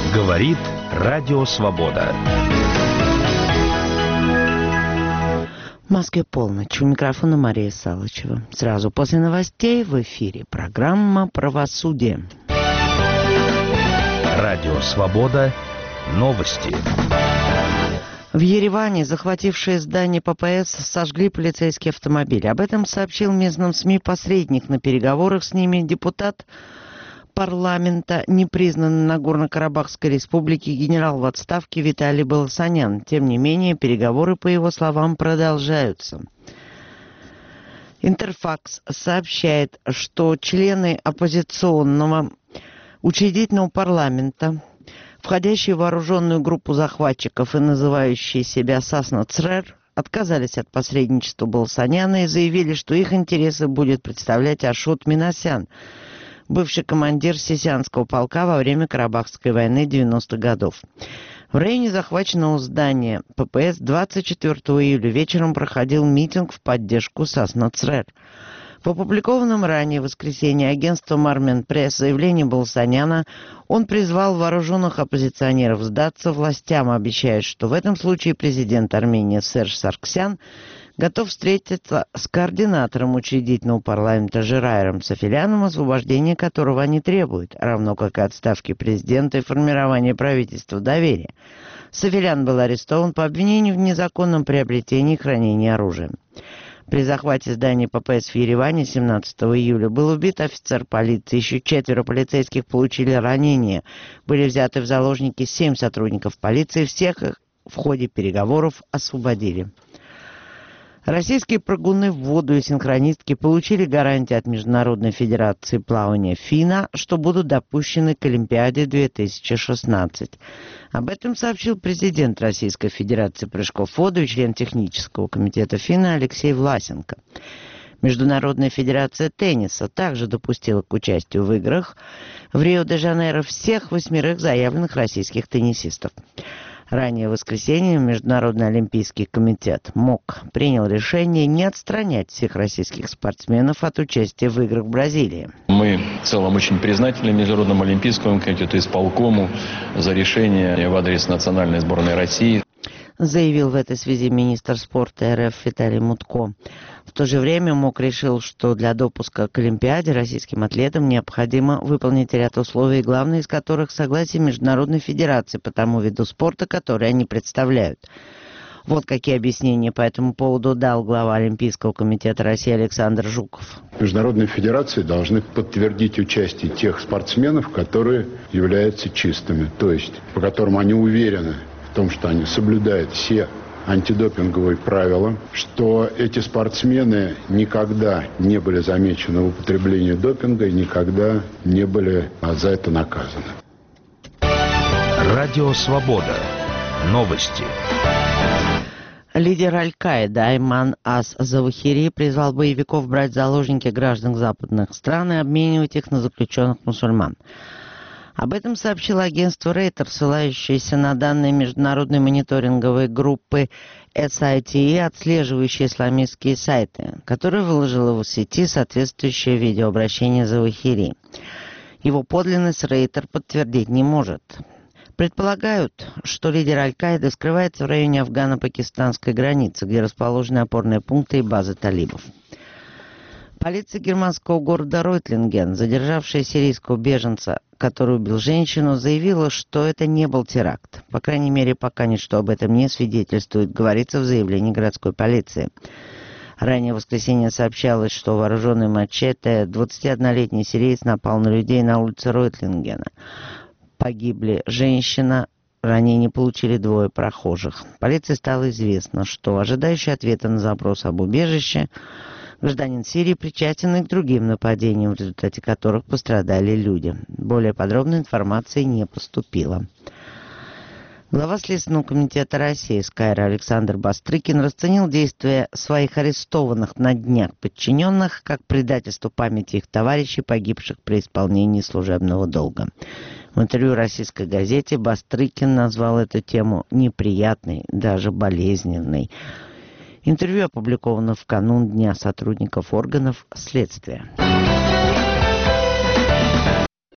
Говорит Радио Свобода. В Москве полночь. У микрофона Мария Салычева. Сразу после новостей в эфире программа «Правосудие». Радио Свобода. Новости. В Ереване захватившие здание ППС сожгли полицейский автомобиль. Об этом сообщил местным СМИ посредник на переговорах с ними депутат парламента непризнанной Нагорно-Карабахской республики генерал в отставке Виталий Баласанян. Тем не менее, переговоры, по его словам, продолжаются. Интерфакс сообщает, что члены оппозиционного учредительного парламента, входящие в вооруженную группу захватчиков и называющие себя Сасна-Црер, отказались от посредничества Баласаняна и заявили, что их интересы будет представлять Ашот Минасян, бывший командир Сисянского полка во время Карабахской войны 90-х годов. В районе захваченного здания ППС 24 июля вечером проходил митинг в поддержку Сасна-Црер. В опубликованном ранее в воскресенье агентством Арменпресс заявлении Баласаняна он призвал вооруженных оппозиционеров сдаться властям, обещая, что в этом случае президент Армении Серж Сарксян готов встретиться с координатором учредительного парламента Жираиром Сафиляном, освобождение которого они требуют, равно как и отставки президента и формирования правительства доверия. Сафилян был арестован по обвинению в незаконном приобретении и хранении оружия. При захвате здания ППС в Ереване 17 июля был убит офицер полиции, еще 4 полицейских получили ранения. Были взяты в заложники 7 сотрудников полиции, всех их в ходе переговоров освободили. Российские прыгуны в воду и синхронистки получили гарантии от Международной Федерации плавания ФИНА, что будут допущены к Олимпиаде 2016. Об этом сообщил президент Российской Федерации прыжков в воду и член технического комитета ФИНА Алексей Власенко. Международная Федерация тенниса также допустила к участию в играх в Рио-де-Жанейро всех 8 заявленных российских теннисистов. Ранее в воскресенье Международный Олимпийский комитет МОК принял решение не отстранять всех российских спортсменов от участия в играх в Бразилии. Мы в целом очень признательны Международному Олимпийскому комитету и исполкому за решение в адрес национальной сборной России, заявил в этой связи министр спорта РФ Виталий Мутко. В то же время МОК решил, что для допуска к Олимпиаде российским атлетам необходимо выполнить ряд условий, главное из которых согласие Международной Федерации по тому виду спорта, который они представляют. Вот какие объяснения по этому поводу дал глава Олимпийского комитета России Александр Жуков. Международные федерации должны подтвердить участие тех спортсменов, которые являются чистыми, то есть по которым они уверены в том, что они соблюдают все антидопинговые правила, что эти спортсмены никогда не были замечены в употреблении допинга и никогда не были за это наказаны. Радио Свобода. Новости. Лидер Аль-Каиды Айман ас-Завахири призвал боевиков брать в заложники граждан западных стран и обменивать их на заключенных мусульман. Об этом сообщило агентство Рейтер, ссылающееся на данные международной мониторинговой группы SITE, отслеживающей исламистские сайты, которая выложила в сети соответствующее видеообращение Завахири. Его подлинность Рейтер подтвердить не может. Предполагают, что лидер Аль-Каиды скрывается в районе афгано-пакистанской границы, где расположены опорные пункты и базы талибов. Полиция германского города Ройтлинген, задержавшая сирийского беженца, который убил женщину, заявила, что это не был теракт. По крайней мере, пока ничто об этом не свидетельствует, говорится в заявлении городской полиции. Ранее в воскресенье сообщалось, что вооруженный мачете 21-летний сириец напал на людей на улице Ройтлингена. Погибли женщина, ранения получили 2 прохожих. Полиции стало известно, что ожидающий ответа на запрос об убежище гражданин Сирии причастен и к другим нападениям, в результате которых пострадали люди. Более подробной информации не поступило. Глава Следственного комитета России из Каира Александр Бастрыкин расценил действия своих арестованных на днях подчиненных как предательство памяти их товарищей, погибших при исполнении служебного долга. В интервью российской газете Бастрыкин назвал эту тему неприятной, даже болезненной. Интервью опубликовано в канун Дня сотрудников органов следствия.